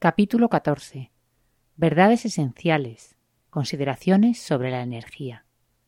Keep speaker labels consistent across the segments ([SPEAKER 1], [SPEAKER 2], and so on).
[SPEAKER 1] Capítulo 14. Verdades esenciales. Consideraciones sobre la energía.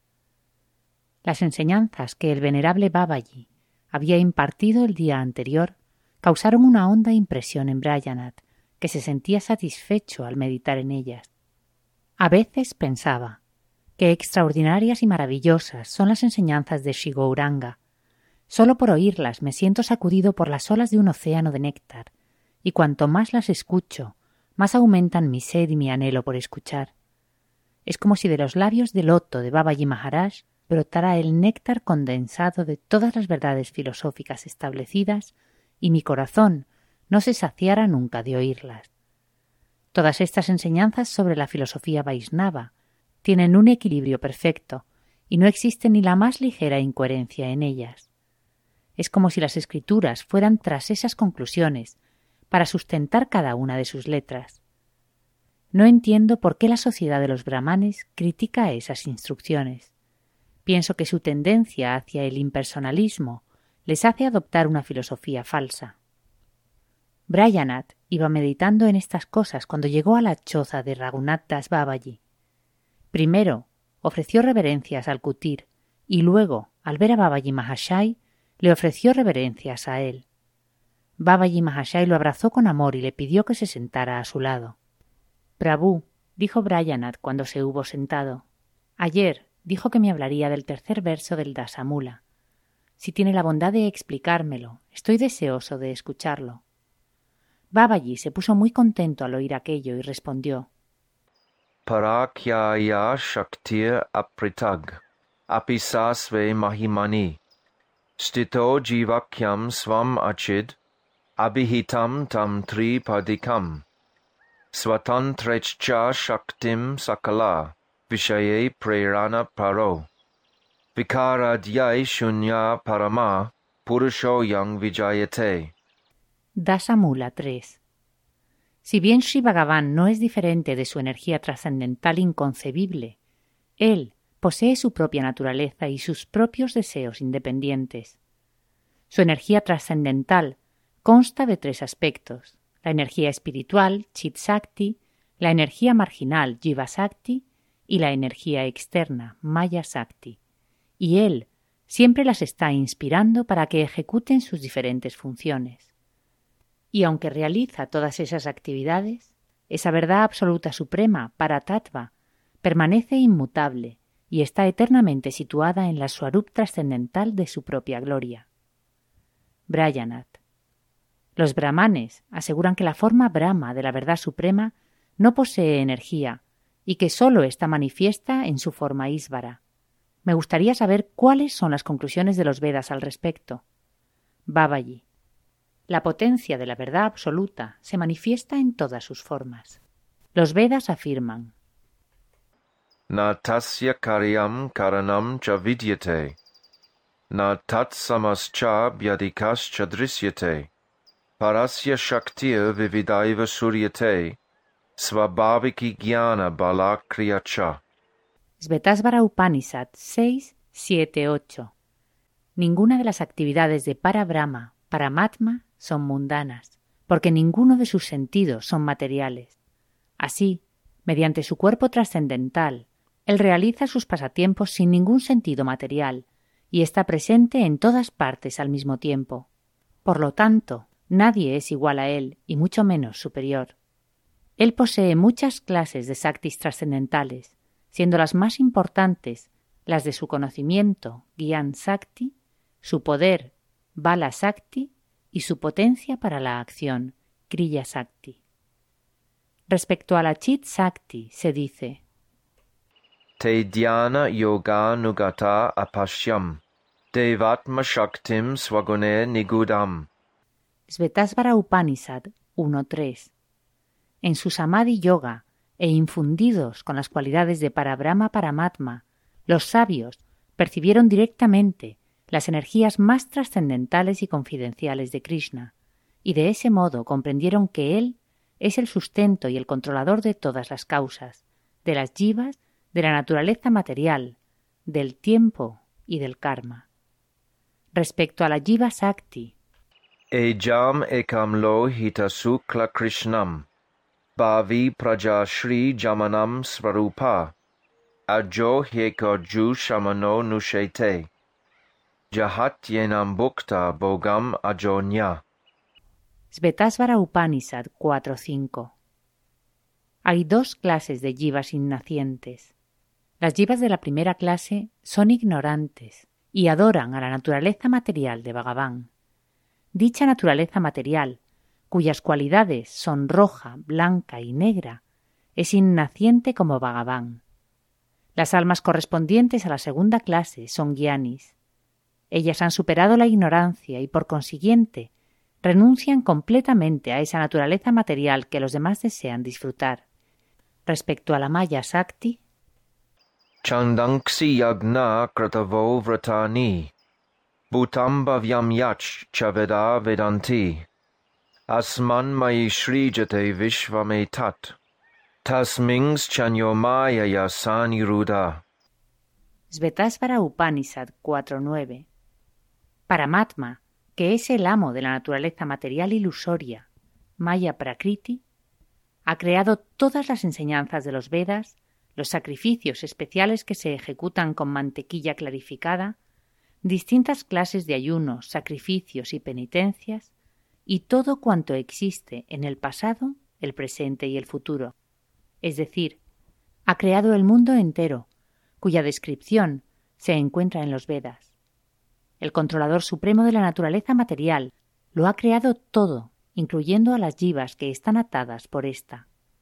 [SPEAKER 1] Las enseñanzas que el venerable Babaji había impartido el día anterior causaron una honda impresión en Brayanath, que se sentía satisfecho al meditar en ellas. A veces pensaba: qué extraordinarias y maravillosas son las enseñanzas de Sri Gauranga. Solo por oírlas me siento sacudido por las olas de un océano de néctar, y cuanto más las escucho, más aumentan mi sed y mi anhelo por escuchar. Es como si de los labios de loto de Babaji Maharaj brotara el néctar condensado de todas las verdades filosóficas establecidas y mi corazón no se saciara nunca de oírlas. Todas estas enseñanzas sobre la filosofía Vaishnava tienen un equilibrio perfecto y no existe ni la más ligera incoherencia en ellas. Es como si las escrituras fueran tras esas conclusiones para sustentar cada una de sus letras. No entiendo por qué la sociedad de los brahmanes critica esas instrucciones. Pienso que su tendencia hacia el impersonalismo les hace adoptar una filosofía falsa. Brayanath iba meditando en estas cosas cuando llegó a la choza de Raghunath Das Babaji. Primero ofreció reverencias al kutir y luego, al ver a Babaji Mahashai, le ofreció reverencias a él. Babaji Mahashai lo abrazó con amor y le pidió que se sentara a su lado. «Prabhu», dijo Brayanath cuando se hubo sentado, «ayer dijo que me hablaría del tercer verso del Dasamula. Si tiene la bondad de explicármelo, estoy deseoso de escucharlo». Babaji se puso muy contento al oír aquello y respondió:
[SPEAKER 2] Parakyaya Shaktir Apritag Apisasve Mahimani Stito Jivakyam Svam Achid Abhihitam Tam Tripadikam Swatantrechcha Shaktim Sakala Vishaye Prerana Paro Vikaradhyai Shunya Parama Purusho Yang Vijayate.
[SPEAKER 1] Dasamula 3. Si bien Sri Bhagavan no es diferente de su energía trascendental inconcebible, él posee su propia naturaleza y sus propios deseos independientes. Su energía trascendental consta de tres aspectos: la energía espiritual, Chit Sakti, la energía marginal, Jiva Sakti, y la energía externa, Maya Sakti, y él siempre las está inspirando para que ejecuten sus diferentes funciones. Y aunque realiza todas esas actividades, esa verdad absoluta suprema, Paratattva, permanece inmutable y está eternamente situada en la Swarup trascendental de su propia gloria. Brayanath. Los brahmanes aseguran que la forma Brahma de la verdad suprema no posee energía y que sólo está manifiesta en su forma Ísvara. Me gustaría saber cuáles son las conclusiones de los Vedas al respecto. Babaji. La potencia de la verdad absoluta se manifiesta en todas sus formas. Los Vedas afirman:
[SPEAKER 2] Na tasya karyam karanam cha vidyate, na tat samascha vyadikas drishyate, parasya shaktir vividaiva suryate, svabhaviki jnana bala kriyacha.
[SPEAKER 1] Svetasvara Upanishad 6, 7, 8. Ninguna de las actividades de Parabrahma, Paramatma, son mundanas, porque ninguno de sus sentidos son materiales. Así, mediante su cuerpo trascendental, él realiza sus pasatiempos sin ningún sentido material y está presente en todas partes al mismo tiempo. Por lo tanto, nadie es igual a él y mucho menos superior. Él posee muchas clases de saktis trascendentales, siendo las más importantes las de su conocimiento, Gyan Sakti, su poder, Bala Sakti, y su potencia para la acción, Kriya Sakti. Respecto a la Chit Sakti se dice:
[SPEAKER 2] Te dhyana yoga nugata apashyam, devatma shaktim swagune nigudam.
[SPEAKER 1] Svetasvara Upanishad 1.3. En su Samadhi Yoga e infundidos con las cualidades de Parabrahma Paramatma, los sabios percibieron directamente las energías más trascendentales y confidenciales de Krishna, y de ese modo comprendieron que él es el sustento y el controlador de todas las causas, de las jivas, de la naturaleza material, del tiempo y del karma. Respecto a la Jiva Sakti,
[SPEAKER 2] Ejam ekam lo hitasukla krishnam, Bhavi Praja Shri Jamanam Svarupa, Ajo Heko Ju Shamano Nushete, Jahat Yenam Bhukta Bogam Ajonya.
[SPEAKER 1] Svetasvara Upanishad 4.5. Hay dos clases de jivas innacientes. Las jivas de la primera clase son ignorantes y adoran a la naturaleza material de Bhagavan. Dicha naturaleza material, cuyas cualidades son roja, blanca y negra, es innaciente como Bhagavan. Las almas correspondientes a la segunda clase son gyanis. Ellas han superado la ignorancia y, por consiguiente, renuncian completamente a esa naturaleza material que los demás desean disfrutar. Respecto a la Maya Sakti,
[SPEAKER 2] Chandanksi Yagna Kratavo Vratani, Bhutam Bhavyam Yach Chaveda Vedanti, Asman Mai Shrijate Vishvametat, Tasmings Chanyomaya Yasani Ruda.
[SPEAKER 1] Svetasvara Upanishad 4.9. Paramatma, que es el amo de la naturaleza material ilusoria, Maya Prakriti, ha creado todas las enseñanzas de los Vedas, los sacrificios especiales que se ejecutan con mantequilla clarificada, distintas clases de ayunos, sacrificios y penitencias, y todo cuanto existe en el pasado, el presente y el futuro. Es decir, ha creado el mundo entero, cuya descripción se encuentra en los Vedas. El controlador supremo de la naturaleza material lo ha creado todo, incluyendo a las jivas que están atadas por ésta.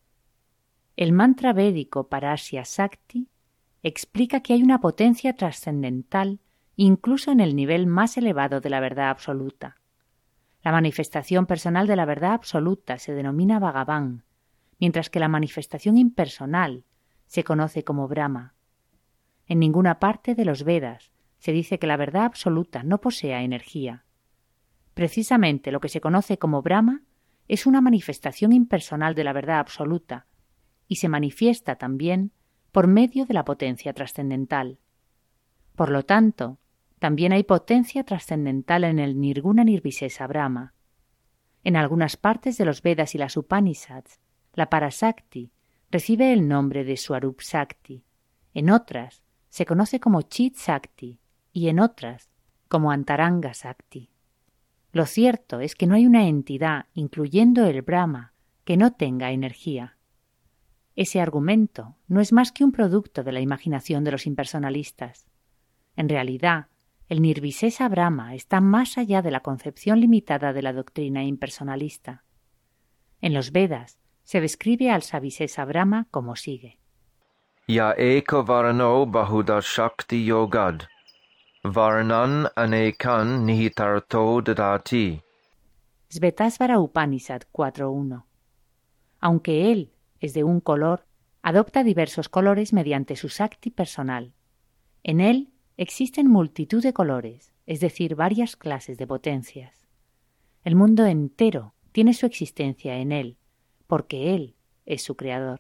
[SPEAKER 1] El mantra védico Parasya Sakti explica que hay una potencia trascendental incluso en el nivel más elevado de la verdad absoluta. La manifestación personal de la verdad absoluta se denomina Bhagavan, mientras que la manifestación impersonal se conoce como Brahma. En ninguna parte de los Vedas se dice que la verdad absoluta no posea energía. Precisamente lo que se conoce como Brahma es una manifestación impersonal de la verdad absoluta y se manifiesta también por medio de la potencia trascendental. Por lo tanto, también hay potencia trascendental en el Nirguna Nirvisesa Brahma. En algunas partes de los Vedas y las Upanishads, la Parasakti recibe el nombre de Swarup Sakti. En otras se conoce como Chit Sakti y en otras como Antaranga Sakti. Lo cierto es que no hay una entidad, incluyendo el Brahma, que no tenga energía. Ese argumento no es más que un producto de la imaginación de los impersonalistas. En realidad, el Nirvisesa Brahma está más allá de la concepción limitada de la doctrina impersonalista. En los Vedas se describe al Savisesa Brahma como sigue.
[SPEAKER 2] Ya eko varano bahuda shakti yogad, varanan anekan nihitarto dadati.
[SPEAKER 1] Svetasvara Upanishad 4.1. Aunque él es de un color, adopta diversos colores mediante su Sakti personal. En él existen multitud de colores, es decir, varias clases de potencias. El mundo entero tiene su existencia en él, porque él es su creador.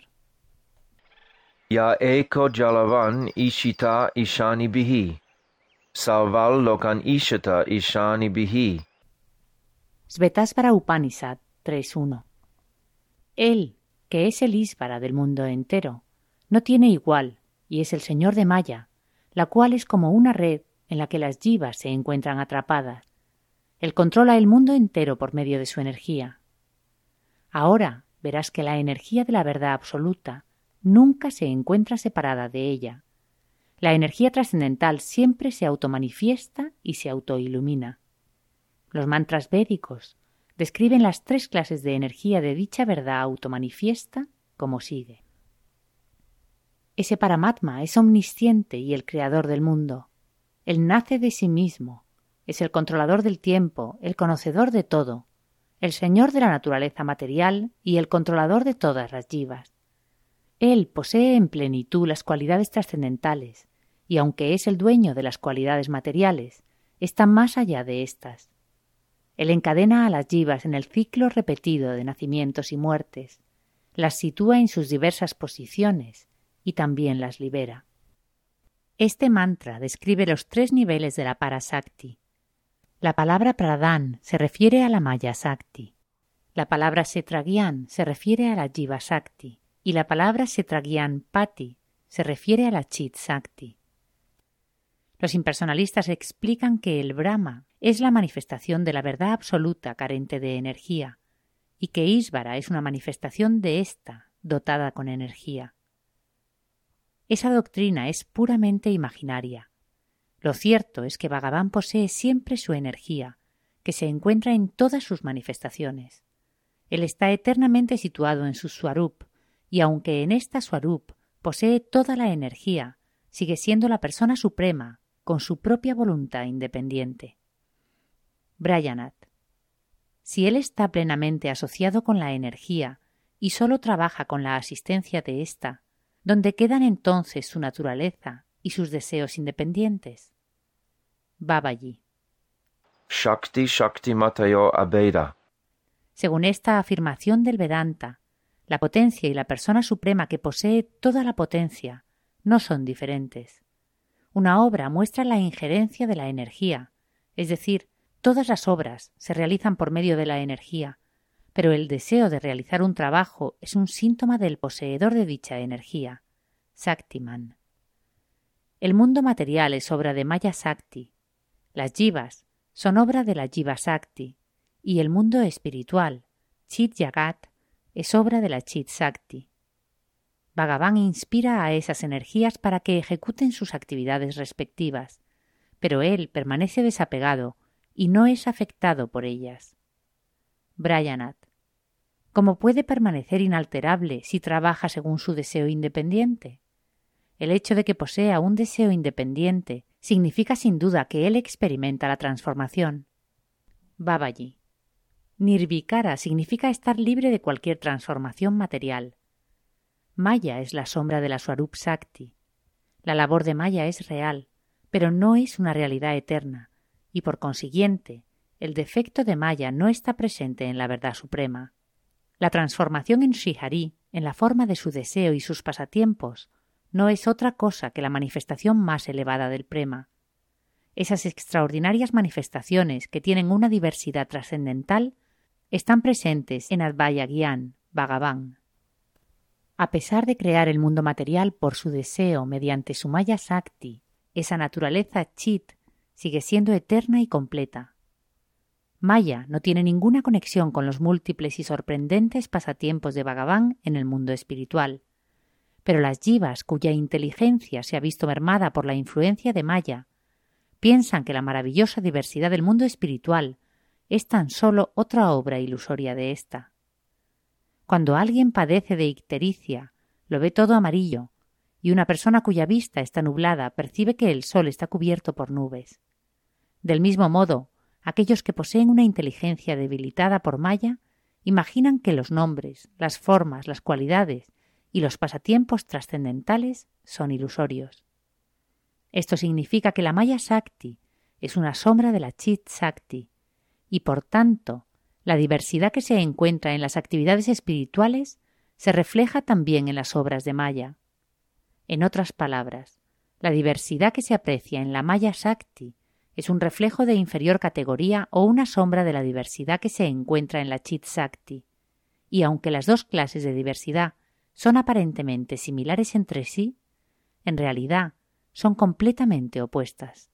[SPEAKER 2] Ya eko jalavan ishita ishani bihi, salval lokan ishita ishani bihi.
[SPEAKER 1] Svetasvara Upanishad 3.1. Él, que es el Ísvara del mundo entero, no tiene igual y es el señor de Maya, la cual es como una red en la que las jivas se encuentran atrapadas. Él controla el mundo entero por medio de su energía. Ahora verás que la energía de la verdad absoluta nunca se encuentra separada de ella. La energía trascendental siempre se automanifiesta y se autoilumina. Los mantras védicos describen las tres clases de energía de dicha verdad automanifiesta como sigue. Ese Paramatma es omnisciente y el creador del mundo. Él nace de sí mismo, es el controlador del tiempo, el conocedor de todo, el señor de la naturaleza material y el controlador de todas las jivas. Él posee en plenitud las cualidades trascendentales, y aunque es el dueño de las cualidades materiales, está más allá de éstas. Él encadena a las jivas en el ciclo repetido de nacimientos y muertes, las sitúa en sus diversas posiciones y también las libera. Este mantra describe los tres niveles de la Parasakti. La palabra Pradhan se refiere a la Maya Sakti. La palabra Kshetragyan se refiere a la Jiva Shakti y la palabra Kshetragyan Pati se refiere a la Chit Shakti. Los impersonalistas explican que el Brahma es la manifestación de la verdad absoluta carente de energía y que Ísvara es una manifestación de ésta dotada con energía. Esa doctrina es puramente imaginaria. Lo cierto es que Bhagavan posee siempre su energía, que se encuentra en todas sus manifestaciones. Él está eternamente situado en su Swarup, y aunque en esta Swarup posee toda la energía, sigue siendo la persona suprema, con su propia voluntad independiente. Brayanath. Si él está plenamente asociado con la energía y sólo trabaja con la asistencia de ésta, ¿dónde quedan entonces su naturaleza y sus deseos independientes? Babaji.
[SPEAKER 2] Shakti Shakti Matayo Abeda.
[SPEAKER 1] Según esta afirmación del Vedanta, la potencia y la persona suprema que posee toda la potencia no son diferentes. Una obra muestra la injerencia de la energía, es decir, todas las obras se realizan por medio de la energía, pero el deseo de realizar un trabajo es un síntoma del poseedor de dicha energía, Shaktiman. El mundo material es obra de Maya Shakti, las jivas son obra de la Jiva Shakti, y el mundo espiritual, Chit Jagat, es obra de la Chit Shakti. Bhagavan inspira a esas energías para que ejecuten sus actividades respectivas, pero él permanece desapegado y no es afectado por ellas. Brayanath. ¿Cómo puede permanecer inalterable si trabaja según su deseo independiente? El hecho de que posea un deseo independiente significa sin duda que él experimenta la transformación. Babaji. Nirvikara significa estar libre de cualquier transformación material. Maya es la sombra de la Swarup Shakti. La labor de Maya es real, pero no es una realidad eterna, y por consiguiente, el defecto de Maya no está presente en la verdad suprema. La transformación en Srihari, en la forma de su deseo y sus pasatiempos, no es otra cosa que la manifestación más elevada del Prema. Esas extraordinarias manifestaciones que tienen una diversidad trascendental están presentes en Advaya Gyan, Bhagavan. A pesar de crear el mundo material por su deseo mediante su Maya Shakti, esa naturaleza Chit sigue siendo eterna y completa. Maya no tiene ninguna conexión con los múltiples y sorprendentes pasatiempos de Bhagavan en el mundo espiritual, pero las jivas cuya inteligencia se ha visto mermada por la influencia de Maya piensan que la maravillosa diversidad del mundo espiritual es tan solo otra obra ilusoria de ésta. Cuando alguien padece de ictericia, lo ve todo amarillo, y una persona cuya vista está nublada percibe que el sol está cubierto por nubes. Del mismo modo, aquellos que poseen una inteligencia debilitada por Maya imaginan que los nombres, las formas, las cualidades y los pasatiempos trascendentales son ilusorios. Esto significa que la Maya Shakti es una sombra de la Chit Shakti y, por tanto, la diversidad que se encuentra en las actividades espirituales se refleja también en las obras de Maya. En otras palabras, la diversidad que se aprecia en la Maya Shakti es un reflejo de inferior categoría o una sombra de la diversidad que se encuentra en la Chit Shakti, y aunque las dos clases de diversidad son aparentemente similares entre sí, en realidad son completamente opuestas.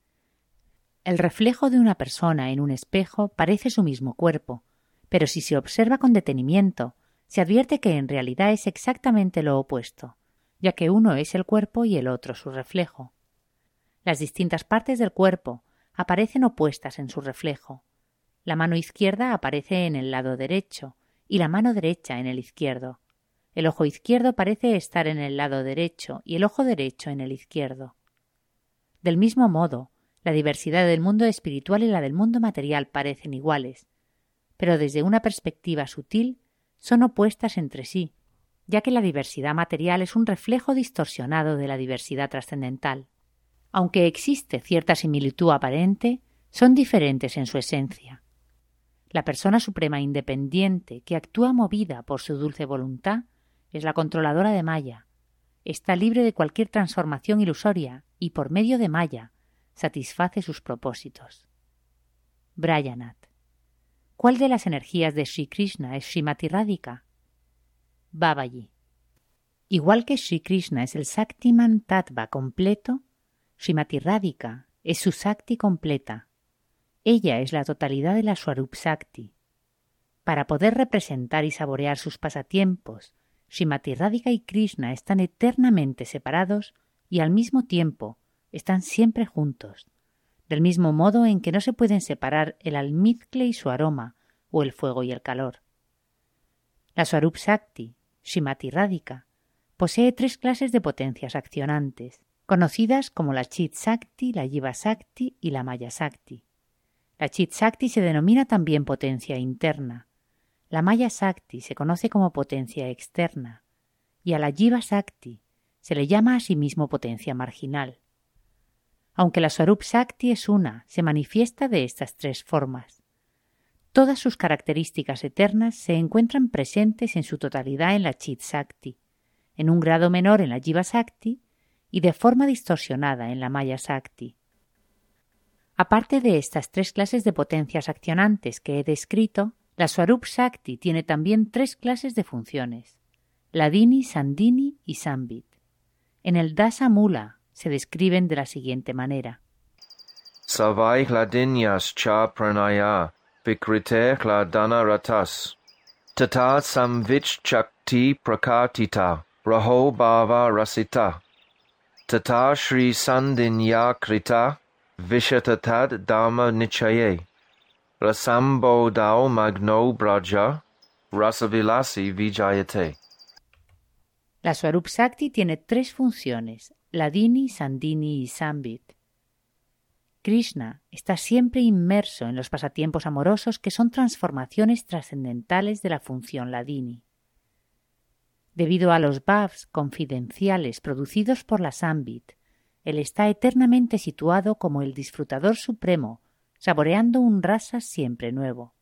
[SPEAKER 1] El reflejo de una persona en un espejo parece su mismo cuerpo, pero si se observa con detenimiento, se advierte que en realidad es exactamente lo opuesto, ya que uno es el cuerpo y el otro su reflejo. Las distintas partes del cuerpo aparecen opuestas en su reflejo. La mano izquierda aparece en el lado derecho y la mano derecha en el izquierdo. El ojo izquierdo parece estar en el lado derecho y el ojo derecho en el izquierdo. Del mismo modo, la diversidad del mundo espiritual y la del mundo material parecen iguales, pero desde una perspectiva sutil son opuestas entre sí, ya que la diversidad material es un reflejo distorsionado de la diversidad trascendental. Aunque existe cierta similitud aparente, son diferentes en su esencia. La persona suprema independiente que actúa movida por su dulce voluntad es la controladora de Maya. Está libre de cualquier transformación ilusoria y por medio de Maya satisface sus propósitos. Brayanath. ¿cuál de las energías de Sri Krishna es Srimati Radhika? Babaji. Igual que Sri Krishna es el Shaktiman Tattva completo, Srimati Radhika es su Shakti completa. Ella es la totalidad de la Swarup Shakti. Para poder representar y saborear sus pasatiempos, Srimati Radhika y Krishna están eternamente separados y al mismo tiempo están siempre juntos, del mismo modo en que no se pueden separar el almizcle y su aroma o el fuego y el calor. La Swarup Shakti, Srimati Radhika, posee 3 clases de potencias accionantes, conocidas como la Chit Shakti, la Jiva Shakti y la Maya Shakti. La Chit Shakti se denomina también potencia interna. La Maya Shakti se conoce como potencia externa y a la Jiva Shakti se le llama asimismo potencia marginal. Aunque la Swarup Shakti es una, se manifiesta de estas 3 formas. Todas sus características eternas se encuentran presentes en su totalidad en la Chit Shakti, en un grado menor en la Jiva Shakti y de forma distorsionada en la Maya Shakti. Aparte de estas 3 clases de potencias accionantes que he descrito, la Swarup Shakti tiene también 3 clases de funciones, Ladini, Sandini y Sambit. En el Dasa Mula se describen de la siguiente manera.
[SPEAKER 2] Savai Ladinyas cha pranaya vikrite hladana ratas tata samvich chakti prakatita raho bhava rasita tata shri sandinya krita vishatatad dhamma nichaye rasambodao magno braja rasavilasi vijayate.
[SPEAKER 1] La Swarup Shakti tiene 3 funciones, Ladini, Sandini y Sambit. Krishna está siempre inmerso en los pasatiempos amorosos que son transformaciones trascendentales de la función Ladini. Debido a los bhavs confidenciales producidos por la Sambit, él está eternamente situado como el disfrutador supremo, saboreando un rasa siempre nuevo.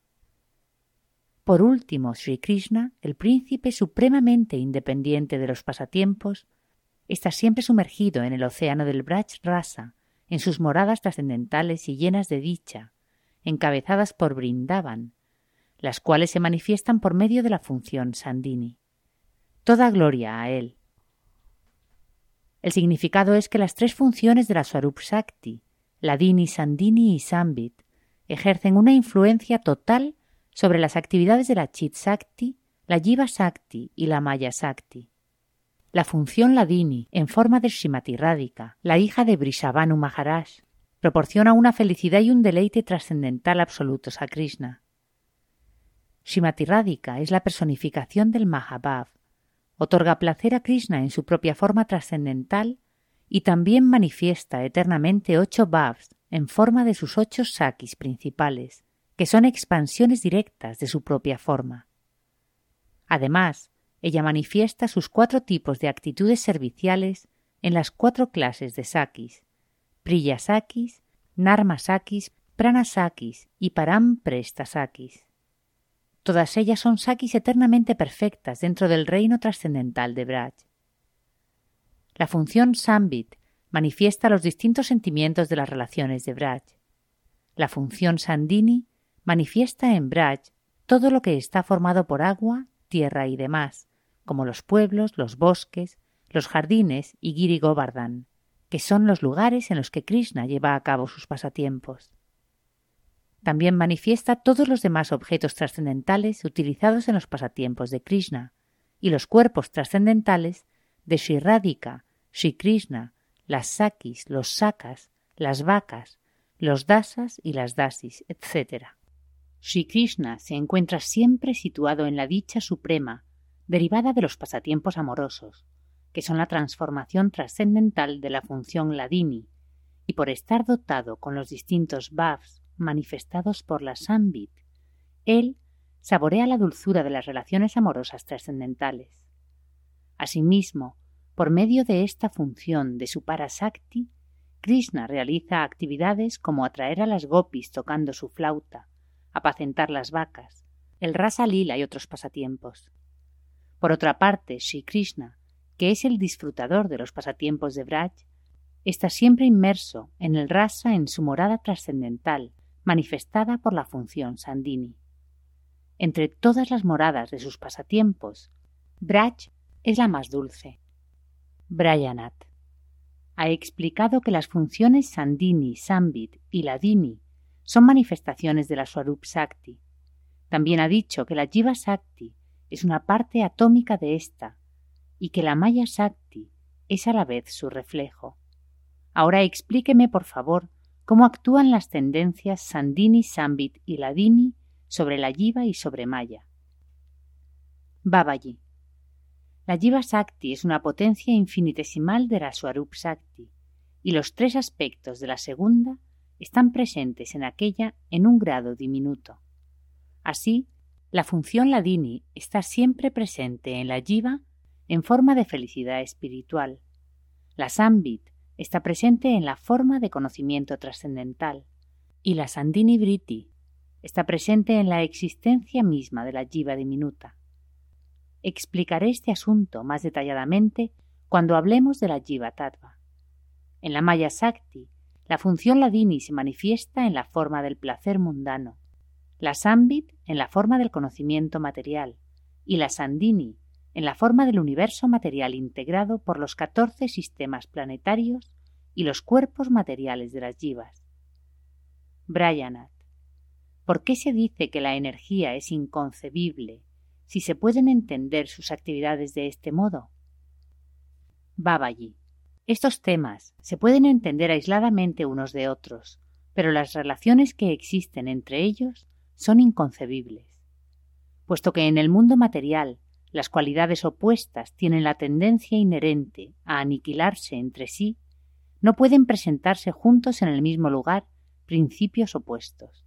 [SPEAKER 1] Por último, Sri Krishna, el príncipe supremamente independiente de los pasatiempos, está siempre sumergido en el océano del Braj Rasa, en sus moradas trascendentales y llenas de dicha, encabezadas por Vrindavan, las cuales se manifiestan por medio de la función Sandini. Toda gloria a él. El significado es que las 3 funciones de la Swarup Shakti, Ladini, Sandini y Sambit, ejercen una influencia total sobre las actividades de la Chit Shakti, la Jiva Shakti y la Maya Shakti. La función Ladini, en forma de Srimati Radhika, la hija de Vrishabhanu Maharaj, proporciona una felicidad y un deleite trascendental absolutos a Krishna. Srimati Radhika es la personificación del Mahabhav, otorga placer a Krishna en su propia forma trascendental y también manifiesta eternamente 8 bhavs en forma de sus 8 sakis principales, que son expansiones directas de su propia forma. Además, ella manifiesta sus 4 tipos de actitudes serviciales en las 4 clases de sakis, Priya Sakis, Narma Sakis, Prana Sakis y Param Presta Sakis. Todas ellas son sakis eternamente perfectas dentro del reino trascendental de Braj. La función Sambit manifiesta los distintos sentimientos de las relaciones de Braj. La función Sandini manifiesta en Braj todo lo que está formado por agua, tierra y demás, como los pueblos, los bosques, los jardines y Giri Govardhan, que son los lugares en los que Krishna lleva a cabo sus pasatiempos. También manifiesta todos los demás objetos trascendentales utilizados en los pasatiempos de Krishna y los cuerpos trascendentales de Sri Radhika, Sri Krishna, las sakis, los sakas, las vacas, los dasas y las dasis, etc. Sri Krishna se encuentra siempre situado en la dicha suprema, derivada de los pasatiempos amorosos, que son la transformación trascendental de la función Ladini, y por estar dotado con los distintos bhavs manifestados por la Sambit, él saborea la dulzura de las relaciones amorosas trascendentales. Asimismo, por medio de esta función de su Parasakti, Krishna realiza actividades como atraer a las gopis tocando su flauta, apacentar las vacas, el Rasa Lila y otros pasatiempos. Por otra parte, Sri Krishna, que es el disfrutador de los pasatiempos de Braj, está siempre inmerso en el rasa en su morada trascendental, manifestada por la función Sandini. entre todas las moradas de sus pasatiempos, Braj es la más dulce. Brayanath ha explicado que las funciones Sandhini, Sambit y Hladini son manifestaciones de la Swarup Shakti. También ha dicho que la Jiva Shakti es una parte atómica de ésta y que la Maya Shakti es a la vez su reflejo. Ahora explíqueme, por favor, cómo actúan las tendencias Sandhini, Sambit y Hladini sobre la Jiva y sobre Maya. Babaji. La Jiva Shakti es una potencia infinitesimal de la Swarup Shakti y los tres aspectos de la segunda están presentes en aquella en un grado diminuto. Así, la función Hladini está siempre presente en la Jiva en forma de felicidad espiritual. La Sambit está presente en la forma de conocimiento trascendental y la Sandhini Vritti está presente en la existencia misma de la Jiva diminuta. Explicaré este asunto más detalladamente cuando hablemos de la Jiva Tattva. En la Maya Shakti, la función Hladini se manifiesta en la forma del placer mundano, la Sambit en la forma del conocimiento material y la Sandhini en la forma del universo material integrado por los 14 sistemas planetarios y los cuerpos materiales de las Jivas. Brayanath. ¿Por qué se dice que la energía es inconcebible si se pueden entender sus actividades de este modo? Babaji. Estos temas se pueden entender aisladamente unos de otros, pero las relaciones que existen entre ellos son inconcebibles. Puesto que en el mundo material las cualidades opuestas tienen la tendencia inherente a aniquilarse entre sí, no pueden presentarse juntos en el mismo lugar principios opuestos.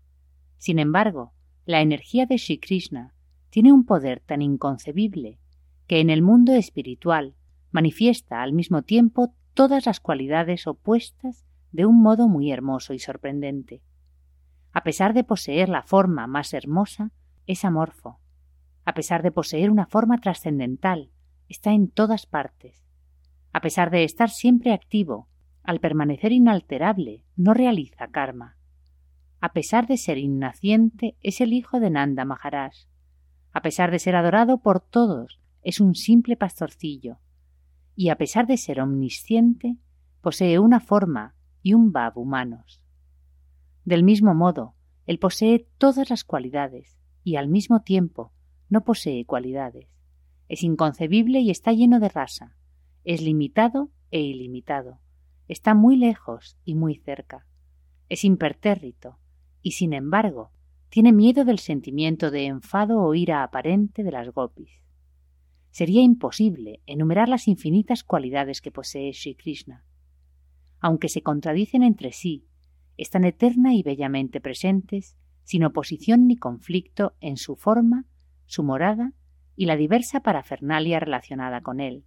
[SPEAKER 1] Sin embargo, la energía de Sri Krishna tiene un poder tan inconcebible que en el mundo espiritual manifiesta al mismo tiempo todas las cualidades opuestas de un modo muy hermoso y sorprendente. A pesar de poseer la forma más hermosa, es amorfo. A pesar de poseer una forma trascendental, está en todas partes. A pesar de estar siempre activo, al permanecer inalterable, no realiza karma. A pesar de ser innaciente, es el hijo de Nanda Maharaj. A pesar de ser adorado por todos, es un simple pastorcillo. Y a pesar de ser omnisciente, posee una forma y un bhav humanos. Del mismo modo, él posee todas las cualidades y al mismo tiempo no posee cualidades. Es inconcebible y está lleno de rasa. Es limitado e ilimitado. Está muy lejos y muy cerca. Es impertérrito y, sin embargo, tiene miedo del sentimiento de enfado o ira aparente de las gopis. Sería imposible enumerar las infinitas cualidades que posee Sri Krishna. Aunque se contradicen entre sí, están eterna y bellamente presentes, sin oposición ni conflicto en su forma, su morada y la diversa parafernalia relacionada con él.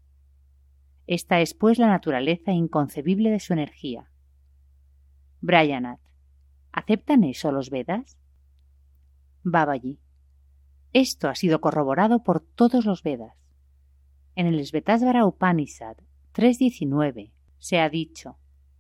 [SPEAKER 1] Esta es, pues, la naturaleza inconcebible de su energía. Brayanath. ¿Aceptan eso los Vedas? Babaji. Esto ha sido corroborado por todos los Vedas. En el Svetasvara Upanishad 3.19 se ha dicho: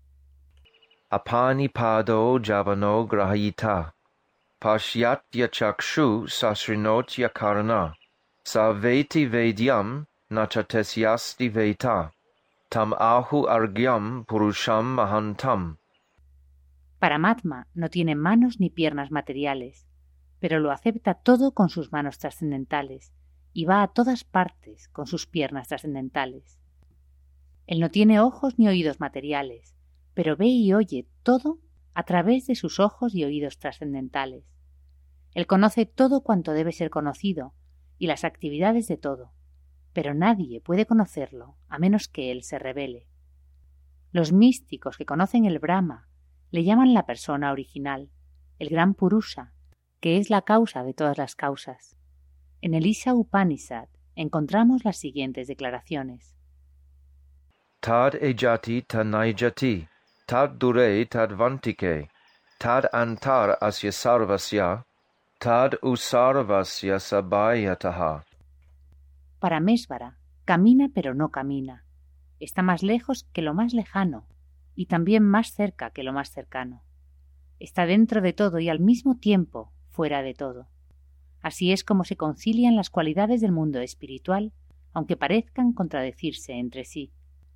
[SPEAKER 2] Apanipado javano grahita, pashyatya chakshu sasrinotya karana, saveti vedyam nachatesyasti veta, tam ahu argyam purusham mahantam.
[SPEAKER 1] Paramatma no tiene manos ni piernas materiales, pero lo acepta todo con sus manos trascendentales y va a todas partes con sus piernas trascendentales. Él no tiene ojos ni oídos materiales, pero ve y oye todo a través de sus ojos y oídos trascendentales. Él conoce todo cuanto debe ser conocido y las actividades de todo, pero nadie puede conocerlo a menos que él se revele. Los místicos que conocen el Brahma le llaman la persona original, el gran Purusha, que es la causa de todas las causas. En el Isha Upanishad encontramos las siguientes declaraciones.
[SPEAKER 2] Tad ejati tanaijati, tad dure tad vantike, tad antar asya sarvasya, tad usarvasya sabhayataha.
[SPEAKER 1] Paramesvara camina pero no camina. Está más lejos que lo más lejano y también más cerca que lo más cercano. Está dentro de todo y al mismo tiempo fuera de todo. Así es como se concilian las cualidades del mundo espiritual, aunque parezcan contradecirse entre sí.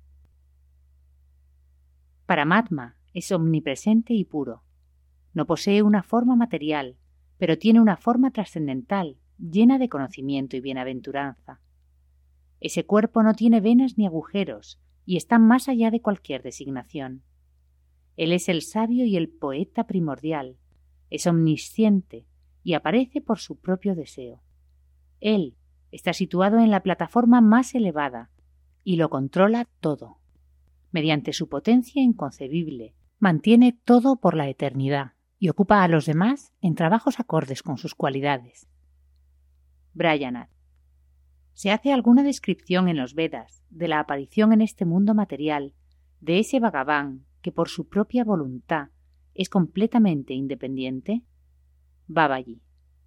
[SPEAKER 1] Paramatma es omnipresente y puro. No posee una forma material, pero tiene una forma trascendental, llena de conocimiento y bienaventuranza. Ese cuerpo no tiene venas ni agujeros y está más allá de cualquier designación. Él es el sabio y el poeta primordial, es omnisciente y aparece por su propio deseo. Él está situado en la plataforma más elevada y lo controla todo. Mediante su potencia inconcebible, mantiene todo por la eternidad y ocupa a los demás en trabajos acordes con sus cualidades. Brayanath. ¿Se hace alguna descripción en los Vedas de la aparición en este mundo material de ese Bhagavan que por su propia voluntad es completamente independiente? Babaji.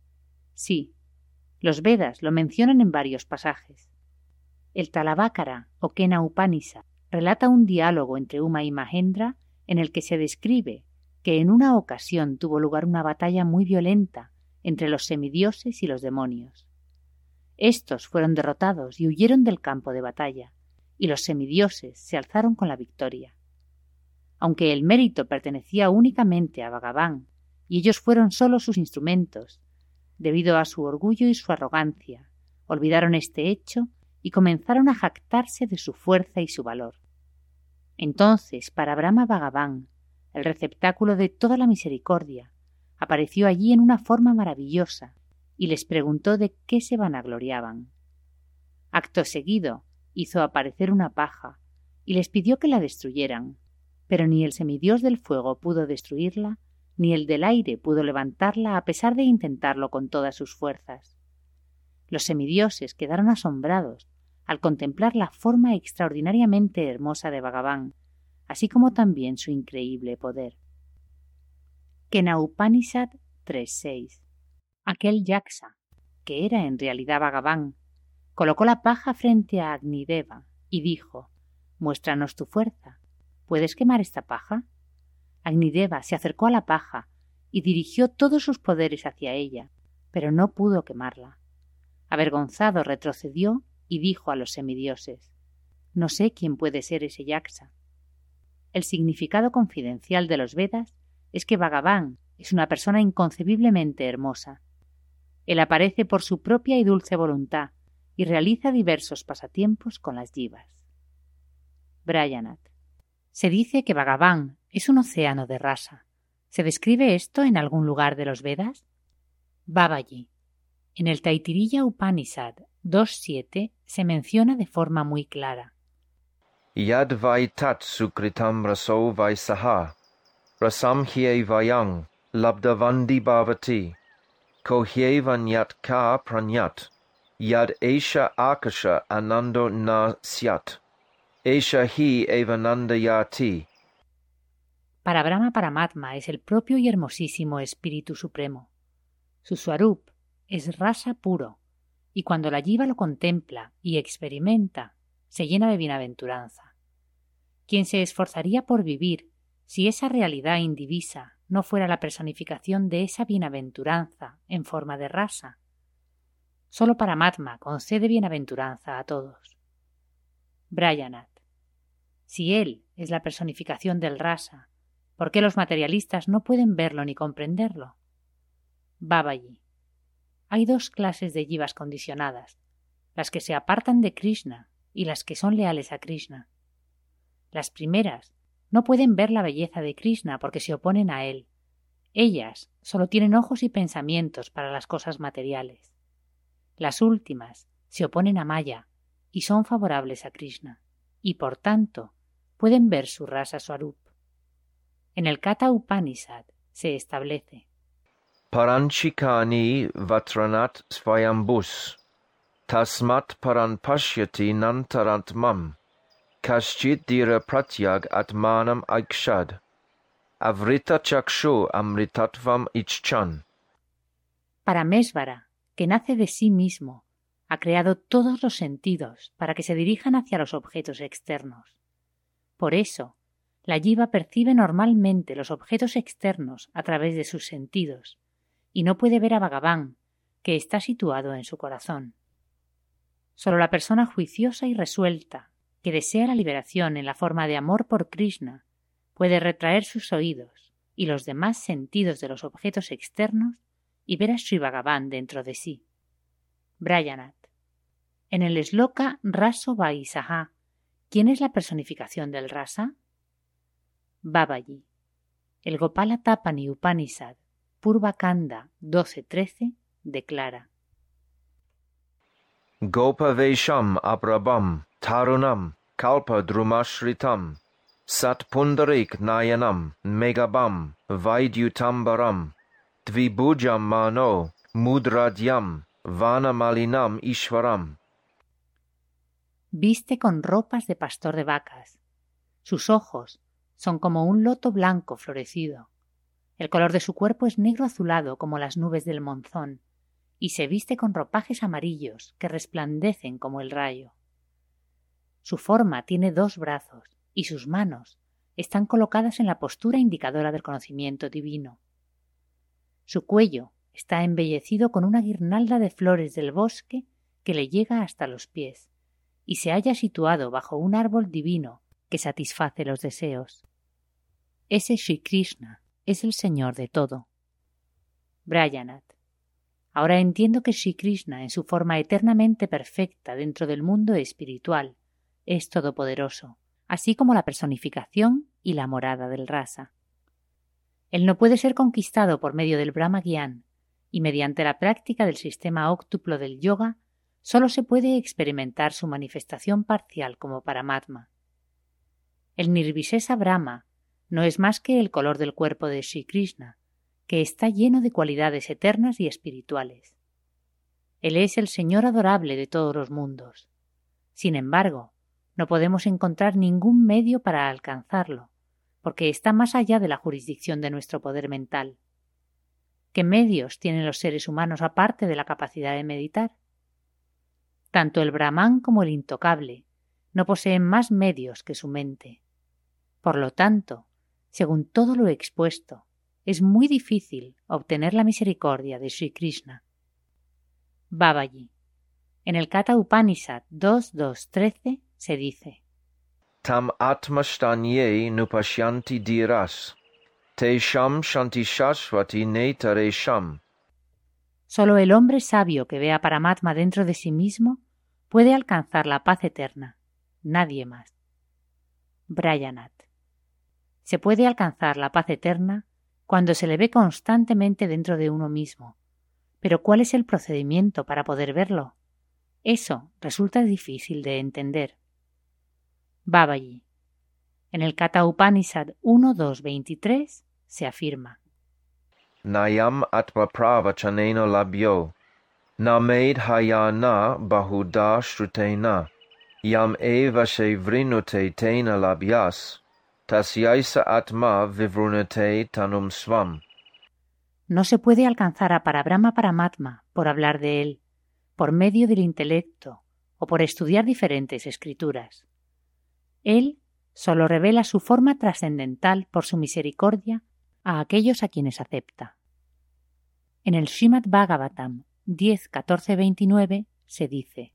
[SPEAKER 1] Sí, los Vedas lo mencionan en varios pasajes. El Talabhakara o Kena Upanishad relata un diálogo entre Uma y Mahendra en el que se describe que en una ocasión tuvo lugar una batalla muy violenta entre los semidioses y los demonios. Estos fueron derrotados y huyeron del campo de batalla, y los semidioses se alzaron con la victoria. Aunque el mérito pertenecía únicamente a Bhagavan, y ellos fueron solo sus instrumentos, debido a su orgullo y su arrogancia, olvidaron este hecho y comenzaron a jactarse de su fuerza y su valor. Entonces, para Brahma Bhagavan, el receptáculo de toda la misericordia, apareció allí en una forma maravillosa y les preguntó de qué se vanagloriaban. Acto seguido, hizo aparecer una paja y les pidió que la destruyeran, pero ni el semidios del fuego pudo destruirla, ni el del aire pudo levantarla a pesar de intentarlo con todas sus fuerzas. Los semidioses quedaron asombrados al contemplar la forma extraordinariamente hermosa de Bhagavan, así como también su increíble poder. Kena Upanishad 3.6. Aquel Yaksa, que era en realidad Bhagavan, colocó la paja frente a Agnideva y dijo: «Muéstranos tu fuerza. ¿Puedes quemar esta paja?» Agnideva se acercó a la paja y dirigió todos sus poderes hacia ella, pero no pudo quemarla. Avergonzado retrocedió y dijo a los semidioses: «No sé quién puede ser ese Yaksa». El significado confidencial de los Vedas es que Bhagavan es una persona inconcebiblemente hermosa. Él aparece por su propia y dulce voluntad y realiza diversos pasatiempos con las jivas. Brayanath. Se dice que Bhagavan es un océano de rasa. ¿Se describe esto en algún lugar de los Vedas? Babaji. En el Taittiriya Upanishad 2.7 se menciona de forma muy clara:
[SPEAKER 2] Yad vai tat sukritam raso vai saha, rasam hye vayang, labdavandi bhavati, ko hye vanyat ka pranyat, yad esha akasha anando na syat, esha hi evanandayati.
[SPEAKER 1] Para Brahma Paramatma es el propio y hermosísimo Espíritu Supremo. Su swarup es rasa puro, y cuando la jiva lo contempla y experimenta, se llena de bienaventuranza. ¿Quién se esforzaría por vivir si esa realidad indivisa no fuera la personificación de esa bienaventuranza en forma de rasa? Solo Paramatma concede bienaventuranza a todos. Brayanath. Si él es la personificación del rasa, ¿por qué los materialistas no pueden verlo ni comprenderlo? Babaji. Hay dos clases de jivas condicionadas, las que se apartan de Krishna y las que son leales a Krishna. Las primeras no pueden ver la belleza de Krishna porque se oponen a él. Ellas solo tienen ojos y pensamientos para las cosas materiales. Las últimas se oponen a Maya y son favorables a Krishna, y por tanto pueden ver su rasa swarup. En el Katha Upanishad se establece:
[SPEAKER 2] Paranchikani vatranat svayambus, tasmat paran pashyati nantarant mam, kaschit dira pratyag atmanam aikshad, avrita chakshu amritatvam icchan.
[SPEAKER 1] Paramesvara, que nace de sí mismo, ha creado todos los sentidos para que se dirijan hacia los objetos externos. Por eso, la jiva percibe normalmente los objetos externos a través de sus sentidos, y no puede ver a Bhagavan, que está situado en su corazón. Solo la persona juiciosa y resuelta, que desea la liberación en la forma de amor por Krishna, puede retraer sus oídos y los demás sentidos de los objetos externos y ver a Sri Bhagavan dentro de sí. Brayanath. En el Shloka Raso Vaisaha, ¿quién es la personificación del rasa? Babaji. El Gopala Tapani Upanishad, Purva Kanda 12.13, declara:
[SPEAKER 2] Gopa Vesham Abrabam Tarunam Kalpa Drumashritam Sat Pundarik Nayanam Megabam Vaidyutambaram Dvibhujam Mano Mudradyam Vanamalinam Ishwaram.
[SPEAKER 1] Viste con ropas de pastor de vacas. Sus ojos son como un loto blanco florecido. El color de su cuerpo es negro azulado como las nubes del monzón, y se viste con ropajes amarillos que resplandecen como el rayo. Su forma tiene 2 brazos, y sus manos están colocadas en la postura indicadora del conocimiento divino. Su cuello está embellecido con una guirnalda de flores del bosque que le llega hasta los pies, y se halla situado bajo un árbol divino que satisface los deseos. Ese Sri Krishna es el Señor de todo. Brayanath. Ahora entiendo que Sri Krishna, en su forma eternamente perfecta dentro del mundo espiritual, es todopoderoso, así como la personificación y la morada del rasa. Él no puede ser conquistado por medio del Brahma Gyan, y mediante la práctica del sistema óctuplo del yoga, solo se puede experimentar su manifestación parcial como Paramatma. El Nirvisesa Brahma no es más que el color del cuerpo de Sri Krishna, que está lleno de cualidades eternas y espirituales. Él es el Señor adorable de todos los mundos. Sin embargo, no podemos encontrar ningún medio para alcanzarlo, porque está más allá de la jurisdicción de nuestro poder mental. ¿Qué medios tienen los seres humanos aparte de la capacidad de meditar? Tanto el Brahman como el intocable no poseen más medios que su mente. Por lo tanto, según todo lo expuesto, es muy difícil obtener la misericordia de Sri Krishna. Babaji. En el Katha Upanishad 2.2.13 se dice:
[SPEAKER 2] Tam atmashtanye nupashyanti dhiras tesham shanti shashvati netaresham.
[SPEAKER 1] Solo el hombre sabio que vea Paramatma dentro de sí mismo puede alcanzar la paz eterna, nadie más. Brayanath. Se puede alcanzar la paz eterna cuando se le ve constantemente dentro de uno mismo. Pero ¿cuál es el procedimiento para poder verlo? Eso resulta difícil de entender. Babaji. En el Katha Upanishad 1.2.23 se afirma:
[SPEAKER 2] Nayam atma pravachanena labhyo named hayana bahuda shrutena yam eva shevrinute tena labhyas tasyaisa atma vivrunate tanum swam.
[SPEAKER 1] No se puede alcanzar a Parabrahma Paramatma por hablar de él, por medio del intelecto o por estudiar diferentes escrituras. Él solo revela su forma trascendental por su misericordia a aquellos a quienes acepta. En el Srimad Bhagavatam 10.14.29 se dice: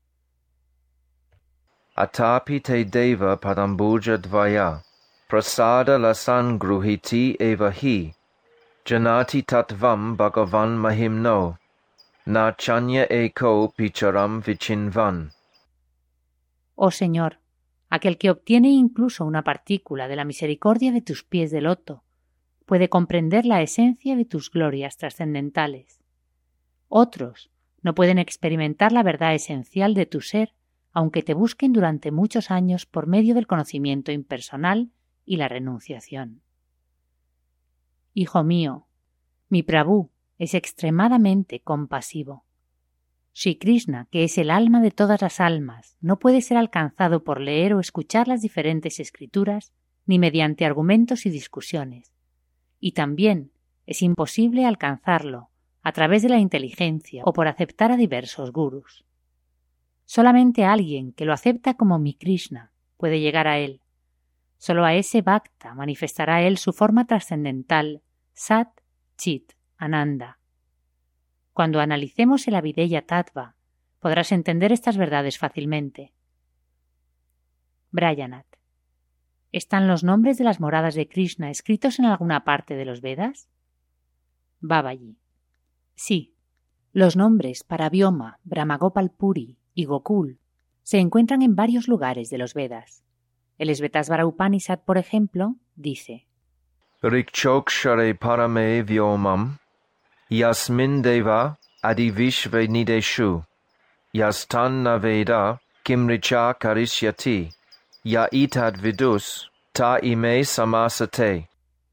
[SPEAKER 2] Atapi te deva padambuja dvaya prasada lasan gruhiti eva hi janati tatvam bhagavan mahimno na chanya eko picharam vichinvan.
[SPEAKER 1] Oh Señor, aquel que obtiene incluso una partícula de la misericordia de tus pies de loto puede comprender la esencia de tus glorias trascendentales. Otros no pueden experimentar la verdad esencial de tu ser, aunque te busquen durante muchos años por medio del conocimiento impersonal y la renunciación. Hijo mío, mi Prabhu es extremadamente compasivo. Sri Krishna, que es el alma de todas las almas, no puede ser alcanzado por leer o escuchar las diferentes escrituras ni mediante argumentos y discusiones. Y también es imposible alcanzarlo a través de la inteligencia o por aceptar a diversos gurús. Solamente alguien que lo acepta como mi Krishna puede llegar a él. Solo a ese Bhakta manifestará él su forma trascendental, Sat, Chit, Ananda. Cuando analicemos el Avideya Tattva, podrás entender estas verdades fácilmente. Brayanath. ¿Están los nombres de las moradas de Krishna escritos en alguna parte de los Vedas? Babaji. Sí. Los nombres Paravyoma, Brahmagopal Puri y Gokul se encuentran en varios lugares de los Vedas. El Svetasvara Upanishad, por ejemplo, dice:
[SPEAKER 2] Rikchokshare parame vyomam yasmin deva adivishve nideshu yastan naveda kimricha karisyati ya itad vidus ta ime samasate.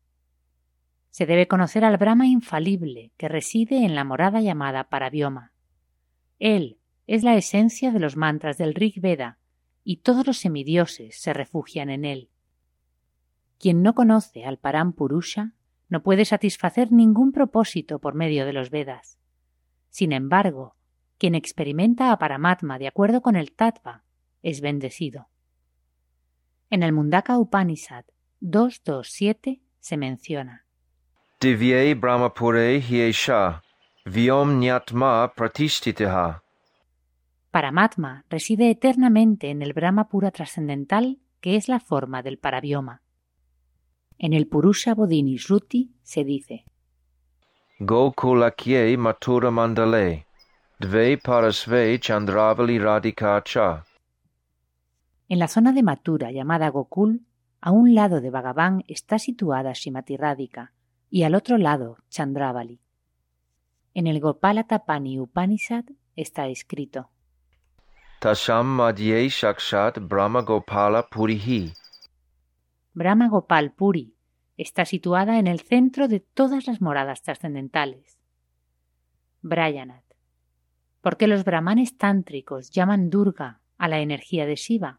[SPEAKER 1] Se debe conocer al Brahma infalible que reside en la morada llamada Paravyoma. Él es la esencia de los mantras del Rig Veda y todos los semidioses se refugian en él. Quien no conoce al Param Purusha no puede satisfacer ningún propósito por medio de los Vedas. Sin embargo, quien experimenta a Paramatma de acuerdo con el Tattva es bendecido. En el Mundaka Upanishad 2.2.7 se menciona:
[SPEAKER 2] Divyei Brahmapure hiesha vyom nyatma pratishtitaha.
[SPEAKER 1] Paramatma reside eternamente en el Brahma pura trascendental, que es la forma del Paravyoma. En el Purusha Bodhini Shruti se dice:
[SPEAKER 2] Gokulakye matura mandale dve parasve chandravali radhika cha.
[SPEAKER 1] En la zona de Mathura llamada Gokul, a un lado de Bhagavan está situada Srimati Radhika y al otro lado Chandravali. En el Gopala Tapani Upanishad está escrito:
[SPEAKER 2] Tasham madhye shakshat Brahma Gopala Purihi.
[SPEAKER 1] Brahma Gopal Puri está situada en el centro de todas las moradas trascendentales. Brayanath. ¿Por qué los brahmanes tántricos llaman Durga a la energía de Shiva?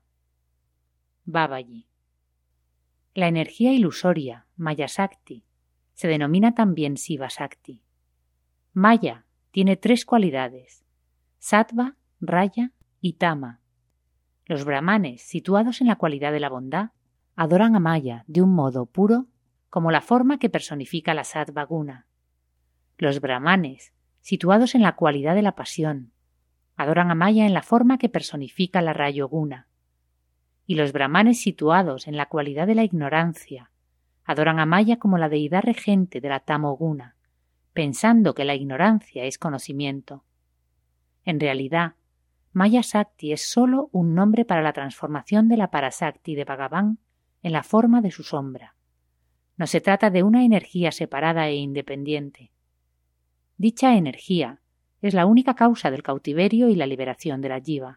[SPEAKER 1] Babaji. La energía ilusoria, Maya Shakti, se denomina también Shiva Shakti. Maya tiene 3 cualidades: Sattva, Raya y Tama. Los brahmanes, situados en la cualidad de la bondad, adoran a Maya de un modo puro, como la forma que personifica la Sattva Guna. Los brahmanes, situados en la cualidad de la pasión, adoran a Maya en la forma que personifica la Rayoguna. Y los brahmanes situados en la cualidad de la ignorancia, adoran a Maya como la deidad regente de la Tamoguna, pensando que la ignorancia es conocimiento. En realidad, Maya Shakti es sólo un nombre para la transformación de la Parashakti de Bhagavan en la forma de su sombra. No se trata de una energía separada e independiente. Dicha energía es la única causa del cautiverio y la liberación de la Jiva.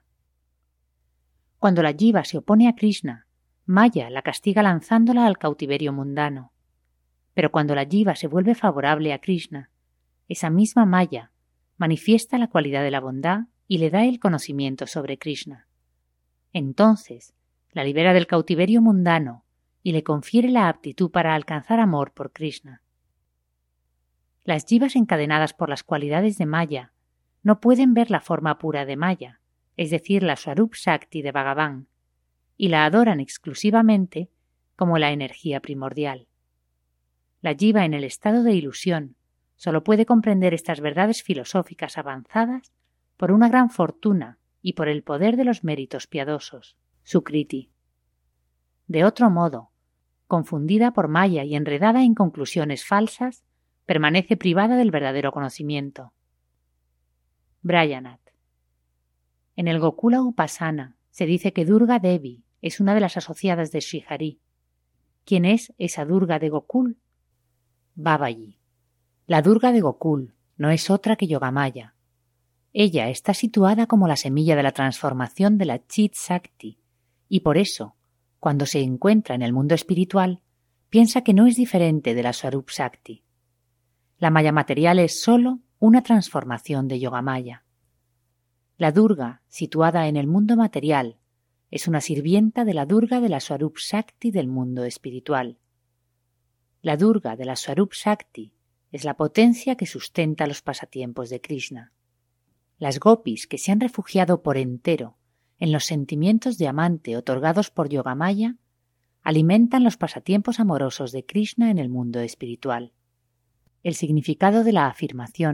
[SPEAKER 1] Cuando la Jiva se opone a Krishna, Maya la castiga lanzándola al cautiverio mundano. Pero cuando la Jiva se vuelve favorable a Krishna, esa misma Maya manifiesta la cualidad de la bondad y le da el conocimiento sobre Krishna. Entonces, la libera del cautiverio mundano y le confiere la aptitud para alcanzar amor por Krishna. Las jivas encadenadas por las cualidades de Maya no pueden ver la forma pura de Maya, es decir, la Swarup Shakti de Bhagavan, y la adoran exclusivamente como la energía primordial. La jiva en el estado de ilusión solo puede comprender estas verdades filosóficas avanzadas por una gran fortuna y por el poder de los méritos piadosos, Sukriti. De otro modo, confundida por Maya y enredada en conclusiones falsas, permanece privada del verdadero conocimiento. Brayanath. En el Gokula Upasana se dice que Durga Devi es una de las asociadas de Srihari. ¿Quién es esa Durga de Gokul? Babaji. La Durga de Gokul no es otra que Yogamaya. Ella está situada como la semilla de la transformación de la Chit Shakti y por eso, cuando se encuentra en el mundo espiritual, piensa que no es diferente de la Swarup Shakti. La Maya material es sólo una transformación de Yogamaya. La Durga, situada en el mundo material, es una sirvienta de la Durga de la Swarup Shakti del mundo espiritual. La Durga de la Swarup Shakti es la potencia que sustenta los pasatiempos de Krishna. Las gopis que se han refugiado por entero en los sentimientos de amante otorgados por Yogamaya alimentan los pasatiempos amorosos de Krishna en el mundo espiritual. El significado de la afirmación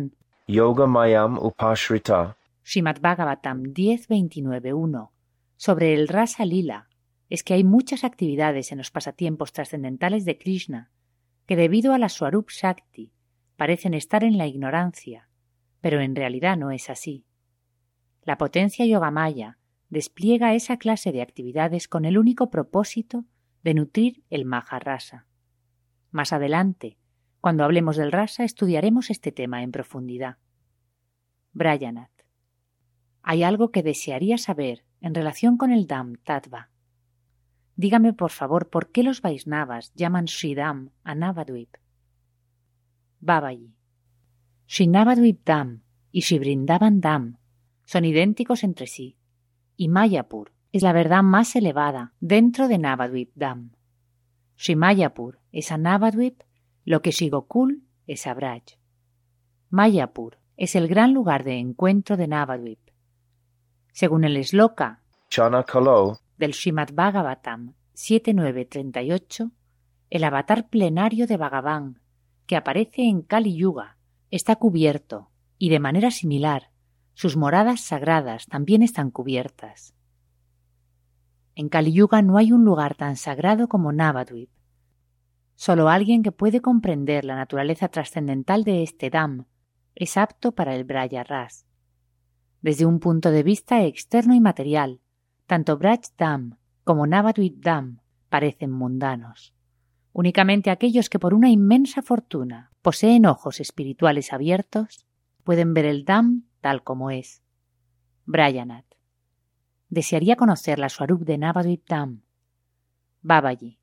[SPEAKER 2] Yogamayam Upashrita.
[SPEAKER 1] Srimad Bhagavatam 10.29.1 sobre el Rasa Lila es que hay muchas actividades en los pasatiempos trascendentales de Krishna que debido a la Swarup Shakti parecen estar en la ignorancia, pero en realidad no es así. La potencia Yogamaya despliega esa clase de actividades con el único propósito de nutrir el Maharasa. Más adelante, cuando hablemos del rasa, estudiaremos este tema en profundidad. Brayanath. Hay algo que desearía saber en relación con el Dham Tattva. Dígame, por favor, ¿por qué los Vaisnavas llaman Sridham a Navadvip? Babaji. Sri Navadvip Dham y Sri Vrindavan Dham son idénticos entre sí, y Mayapur es la verdad más elevada dentro de Navadvip Dham. Sri Mayapur es a Navadvip lo que Sri Gokul es a Braj. Mayapur es el gran lugar de encuentro de Navadvip. Según el Shloka
[SPEAKER 2] Chanakalo
[SPEAKER 1] del Srimad Bhagavatam 7.9.38, el avatar plenario de Bhagavan, que aparece en Kali Yuga, está cubierto y de manera similar, sus moradas sagradas también están cubiertas. En Kali Yuga no hay un lugar tan sagrado como Navadvip. Solo alguien que puede comprender la naturaleza trascendental de este Dham es apto para el Braja Ras. Desde un punto de vista externo y material, tanto Braj Dham como Navadvip Dham parecen mundanos. Únicamente aquellos que por una inmensa fortuna poseen ojos espirituales abiertos pueden ver el Dham tal como es. Brayanath. Desearía conocer la Swarup de Navadvip Dham. Babaji.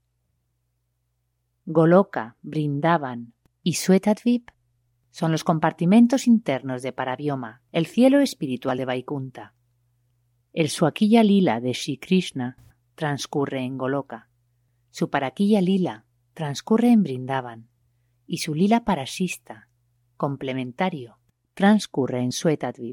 [SPEAKER 1] Goloka, Vrindavan y Swetadvip son los compartimentos internos de Paravyoma, el cielo espiritual de Vaikunta. El Swakiya Lila de Shri Krishna transcurre en Goloka, su Parakiya Lila transcurre en Vrindavan y su Lila Parashista, complementario, transcurre en Swetadvip.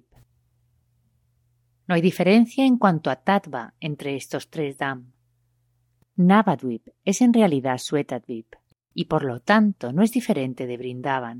[SPEAKER 1] No hay diferencia en cuanto a tattva entre estos tres dham. Navadvip es en realidad Swetadvip y por lo tanto no es diferente de Vrindavan.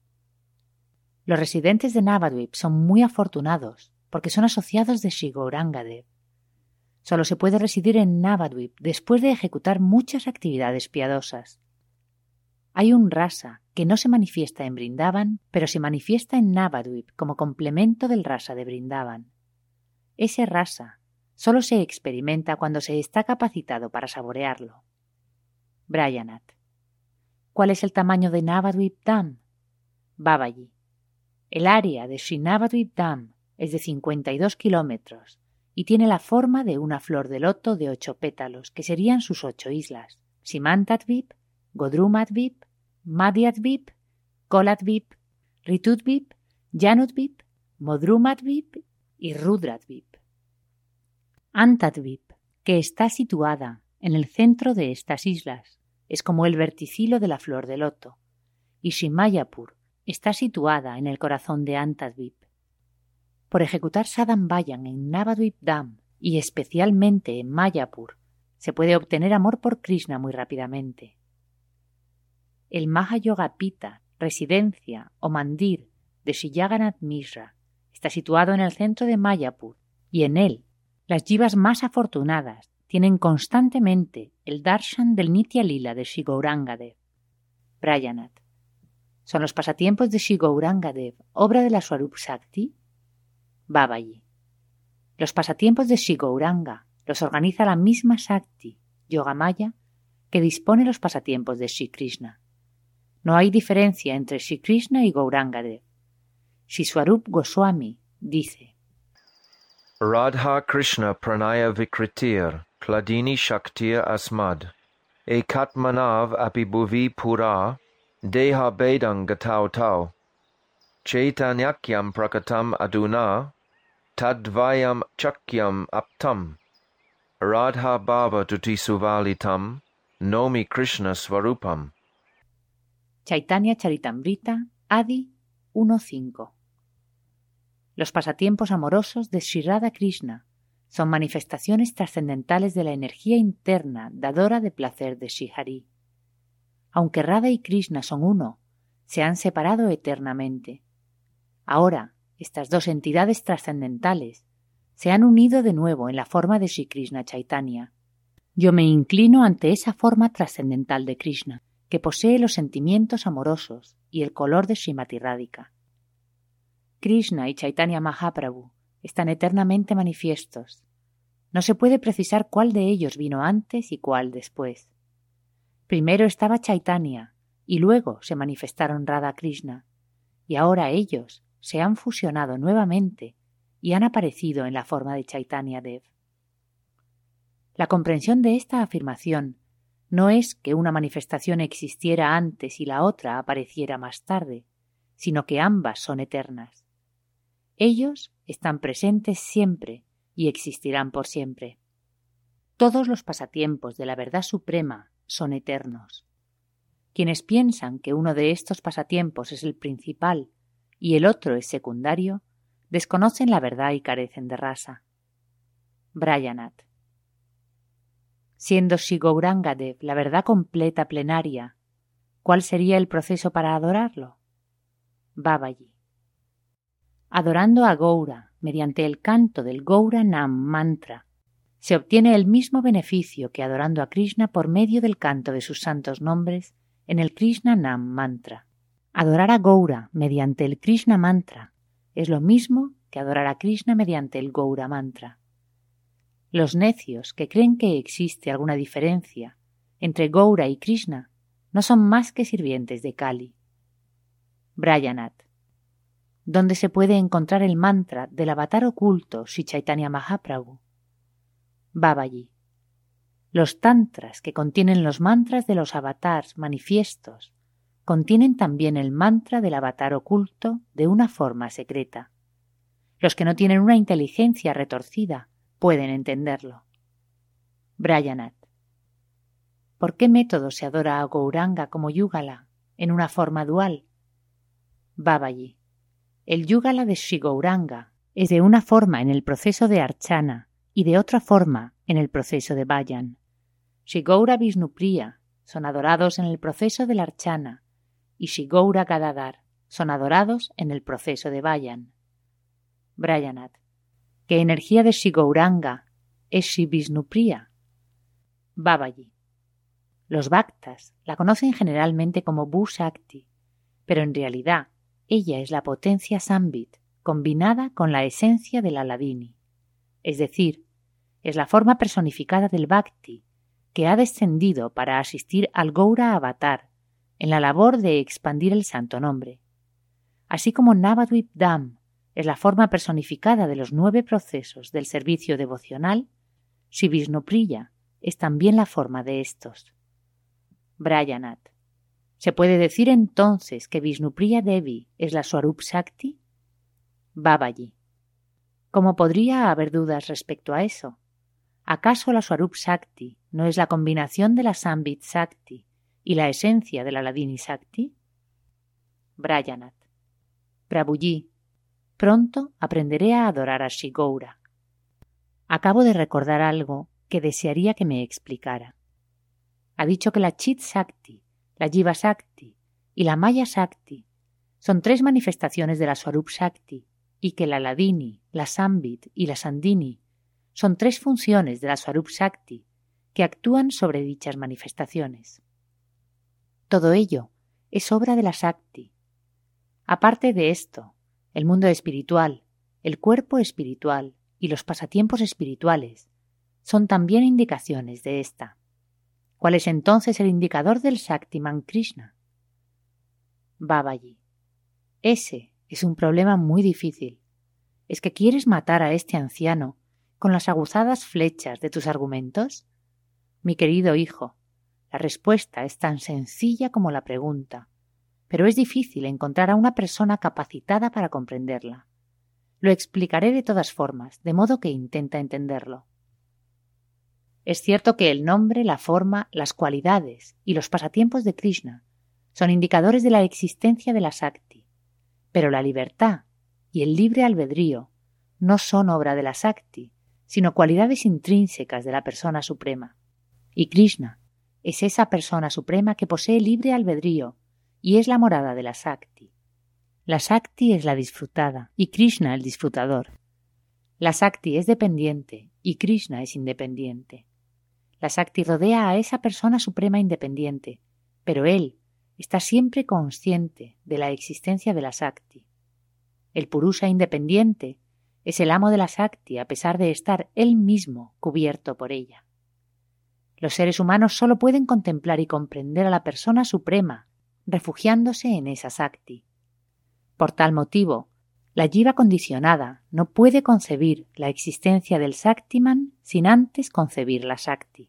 [SPEAKER 1] Los residentes de Navadvip son muy afortunados porque son asociados de Shri Gaurangadev. Solo se puede residir en Navadvip después de ejecutar muchas actividades piadosas. Hay un rasa que no se manifiesta en Vrindavan, pero se manifiesta en Navadvip como complemento del rasa de Vrindavan. Ese rasa solo se experimenta cuando se está capacitado para saborearlo. Brayanath. ¿Cuál es el tamaño de Navadvip Dham? Babaji. El área de Sri Navadvip Dham es de 52 kilómetros y tiene la forma de una flor de loto de 8 pétalos, que serían sus 8 islas: Simantadvip, Godrumadvip, Madhyadvip, Koladvip, Ritudvip, Janudvip, Modrumadvip y Rudradvip. Antadvip, que está situada en el centro de estas islas, es como el verticilo de la flor de loto, y Sri Mayapur está situada en el corazón de Antadvip. Por ejecutar Sadhan Vayan en Navadvip Dham y especialmente en Mayapur, se puede obtener amor por Krishna muy rápidamente. El Mahayogapita, residencia o mandir de Sri Jagannath Mishra, está situado en el centro de Mayapur y en él las jivas más afortunadas tienen constantemente el darshan del Nitya Lila de Shri Gaurangadev. Brayanath. ¿Son los pasatiempos de Shri Gaurangadev obra de la Swarup Shakti? Babaji. Los pasatiempos de Shri Gauranga los organiza la misma Shakti, Yogamaya, que dispone los pasatiempos de Shri Krishna. No hay diferencia entre Shri Krishna y Gaurangadev. Shri Swarup Goswami dice:
[SPEAKER 2] Radha Krishna Pranaya Vikritir Kladini Shaktir Asmad Ekatmanav Apibhuvi Pura Deha Bedang Gatau Tau Chaitanyakyam Prakatam Aduna Tadvayam Chakyam Aptam Radha Bhava Tutisuvalitam Nomi Krishna Swarupam.
[SPEAKER 1] Chaitanya Charitamrita, Adi 1.5. Los pasatiempos amorosos de Sri Radha Krishna son manifestaciones trascendentales de la energía interna dadora de placer de Sri Hari. Aunque Radha y Krishna son uno, se han separado eternamente. Ahora, estas dos entidades trascendentales se han unido de nuevo en la forma de Sri Krishna Chaitanya. Yo me inclino ante esa forma trascendental de Krishna, que posee los sentimientos amorosos y el color de Srimati Radhika. Krishna y Chaitanya Mahaprabhu están eternamente manifiestos. No se puede precisar cuál de ellos vino antes y cuál después. Primero estaba Chaitanya y luego se manifestaron Radha Krishna, y ahora ellos se han fusionado nuevamente y han aparecido en la forma de Chaitanya Dev. La comprensión de esta afirmación no es que una manifestación existiera antes y la otra apareciera más tarde, sino que ambas son eternas. Ellos están presentes siempre y existirán por siempre. Todos los pasatiempos de la verdad suprema son eternos. Quienes piensan que uno de estos pasatiempos es el principal y el otro es secundario, desconocen la verdad y carecen de rasa. Brayanath. Siendo Sri Gauranga Dev la verdad completa plenaria, ¿cuál sería el proceso para adorarlo? Babaji. Adorando a Gaura mediante el canto del Gaura Nam Mantra, se obtiene el mismo beneficio que adorando a Krishna por medio del canto de sus santos nombres en el Krishna Nam Mantra. Adorar a Gaura mediante el Krishna Mantra es lo mismo que adorar a Krishna mediante el Gaura Mantra. Los necios que creen que existe alguna diferencia entre Gaura y Krishna no son más que sirvientes de Kali. Brayanath. ¿Dónde se puede encontrar el mantra del avatar oculto Sri Chaitanya Mahaprabhu? Babaji. Los tantras que contienen los mantras de los avatars manifiestos contienen también el mantra del avatar oculto de una forma secreta. Los que no tienen una inteligencia retorcida pueden entenderlo. Brayanath. ¿Por qué método se adora a Gauranga como Yúgala en una forma dual? Babaji. El Yúgala de Sri Gauranga es de una forma en el proceso de Archana y de otra forma en el proceso de Bhajan. Sri Gaura Vishnupriya son adorados en el proceso del Archana y Sri Gaura Gadadhar son adorados en el proceso de Bhajan. Brayanath. ¿Qué energía de Sri Gauranga es Sri Vishnupriya? Babaji. Los bhaktas la conocen generalmente como Bhu-Shakti, pero en realidad ella es la potencia Sambit combinada con la esencia del Aladini, es decir, es la forma personificada del Bhakti que ha descendido para asistir al Gaura Avatar en la labor de expandir el santo nombre. Así como Navadvip Dham es la forma personificada de los 9 procesos del servicio devocional, Sri Vishnupriya es también la forma de estos. Brayanath. ¿Se puede decir entonces que Vishnupriya Devi es la Swarup Shakti? Babaji. ¿Cómo podría haber dudas respecto a eso? ¿Acaso la Swarup Shakti no es la combinación de la Sambit Shakti y la esencia de la Ladini Shakti? Brayanath. Prabhuji, pronto aprenderé a adorar a Sri Gaura. Acabo de recordar algo que desearía que me explicara. Ha dicho que la Chit Shakti, la Jiva Shakti y la Maya Shakti son 3 manifestaciones de la Swarup Shakti y que la Ladini, la Sambit y la Sandini son 3 funciones de la Swarup Shakti que actúan sobre dichas manifestaciones. Todo ello es obra de la Shakti. Aparte de esto, el mundo espiritual, el cuerpo espiritual y los pasatiempos espirituales son también indicaciones de esta. ¿Cuál es entonces el indicador del Shaktiman Krishna? Babaji. Ese es un problema muy difícil. ¿Es que quieres matar a este anciano con las aguzadas flechas de tus argumentos? Mi querido hijo, la respuesta es tan sencilla como la pregunta, pero es difícil encontrar a una persona capacitada para comprenderla. Lo explicaré de todas formas, de modo que intenta entenderlo. Es cierto que el nombre, la forma, las cualidades y los pasatiempos de Krishna son indicadores de la existencia de la Shakti, pero la libertad y el libre albedrío no son obra de la Shakti, sino cualidades intrínsecas de la persona suprema. Y Krishna es esa persona suprema que posee libre albedrío y es la morada de la Shakti. La Sakti es la disfrutada y Krishna el disfrutador. La Sakti es dependiente y Krishna es independiente. La Sakti rodea a esa persona suprema independiente, pero él está siempre consciente de la existencia de la Sakti. El Purusha independiente es el amo de la Sakti a pesar de estar él mismo cubierto por ella. Los seres humanos solo pueden contemplar y comprender a la persona suprema, refugiándose en esa Sakti. Por tal motivo, la jiva condicionada no puede concebir la existencia del Saktiman sin antes concebir la Sakti.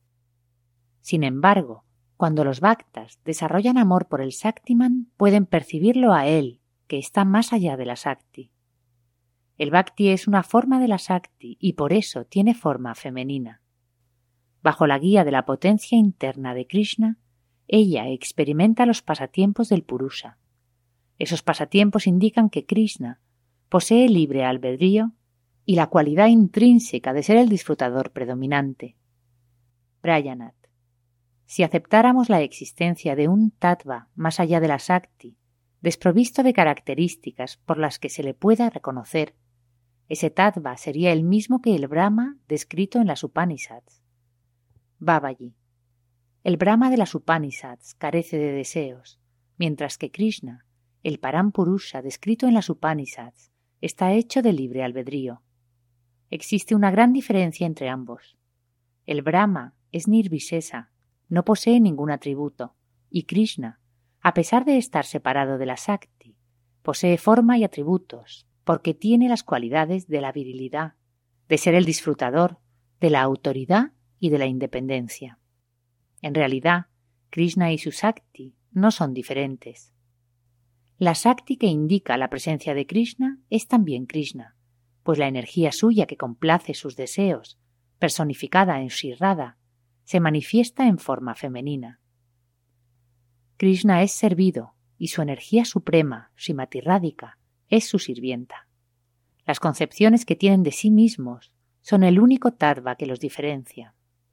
[SPEAKER 1] Sin embargo, cuando los bhaktas desarrollan amor por el Saktiman, pueden percibirlo a él, que está más allá de la Sakti. El Bhakti es una forma de la Sakti y por eso tiene forma femenina. Bajo la guía de la potencia interna de Krishna, ella experimenta los pasatiempos del Purusha. Esos pasatiempos indican que Krishna posee libre albedrío y la cualidad intrínseca de ser el disfrutador predominante. Brayanath. Si aceptáramos la existencia de un tattva más allá de la Sakti, desprovisto de características por las que se le pueda reconocer, ese tattva sería el mismo que el Brahma descrito en las Upanishads. Babaji. El Brahma de las Upanishads carece de deseos, mientras que Krishna, el Param Purusha descrito en las Upanishads, está hecho de libre albedrío. Existe una gran diferencia entre ambos. El Brahma es nirvishesa, no posee ningún atributo, y Krishna, a pesar de estar separado de la Sakti, posee forma y atributos, porque tiene las cualidades de la virilidad, de ser el disfrutador, de la autoridad y de la independencia. En realidad, Krishna y su Sakti no son diferentes. La Sakti que indica la presencia de Krishna es también Krishna, pues la energía suya que complace sus deseos, personificada en Sri Radha, se manifiesta en forma femenina. Krishna es servido y su energía suprema, Srimati Radhika, es su sirvienta. Las concepciones que tienen de sí mismos son el único tattva que los diferencia.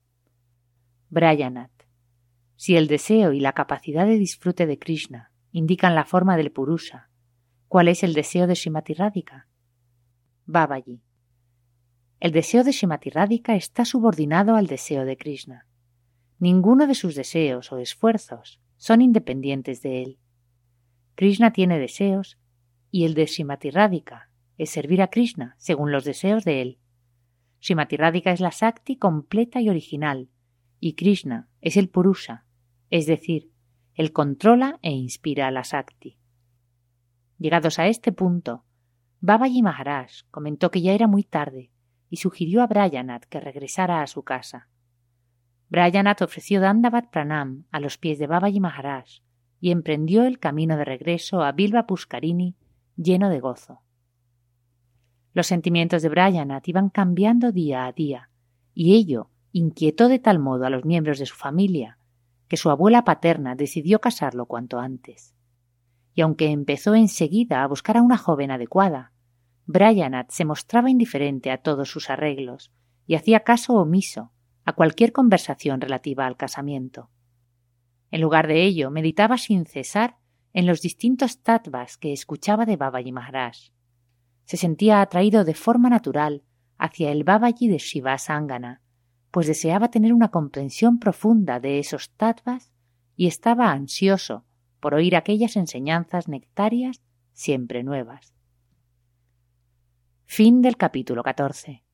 [SPEAKER 1] Brayanath. Si el deseo y la capacidad de disfrute de Krishna indican la forma del Purusha, ¿cuál es el deseo de Srimati Radhika? Babaji. El deseo de Srimati Radhika está subordinado al deseo de Krishna. Ninguno de sus deseos o esfuerzos son independientes de él. Krishna tiene deseos y el de Srimati Radhika es servir a Krishna según los deseos de él. Srimati Radhika es la Sakti completa y original y Krishna es el Purusha, es decir, él controla e inspira a la Sakti. Llegados a este punto, Babaji Maharaj comentó que ya era muy tarde y sugirió a Brayanath que regresara a su casa. Brayanath ofreció Dandavat Pranam a los pies de Babaji Maharaj y emprendió el camino de regreso a Bilva Pushkarini lleno de gozo. Los sentimientos de Brayanath iban cambiando día a día y ello inquietó de tal modo a los miembros de su familia que su abuela paterna decidió casarlo cuanto antes. Y aunque empezó enseguida a buscar a una joven adecuada, Brayanath se mostraba indiferente a todos sus arreglos y hacía caso omiso a cualquier conversación relativa al casamiento. En lugar de ello, meditaba sin cesar en los distintos tattvas que escuchaba de Babaji Maharaj. Se sentía atraído de forma natural hacia el Babaji de Shiva Sangana, pues deseaba tener una comprensión profunda de esos tattvas y estaba ansioso por oír aquellas enseñanzas nectarias siempre nuevas. Fin del capítulo 14.